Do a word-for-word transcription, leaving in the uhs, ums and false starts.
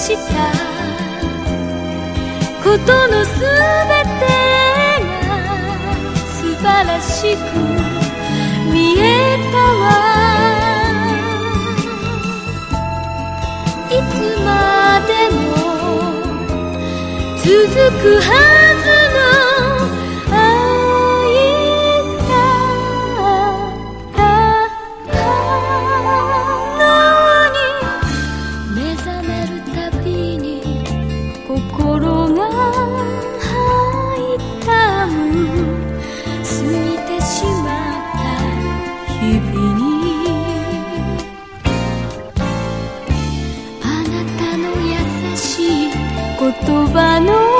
したことのすべてが素晴らしく見えたわ。いつまでも続くはずの愛だったのに、目覚めるたびに心が痛む。過ぎてしまった日々に、あなたの優しい言葉の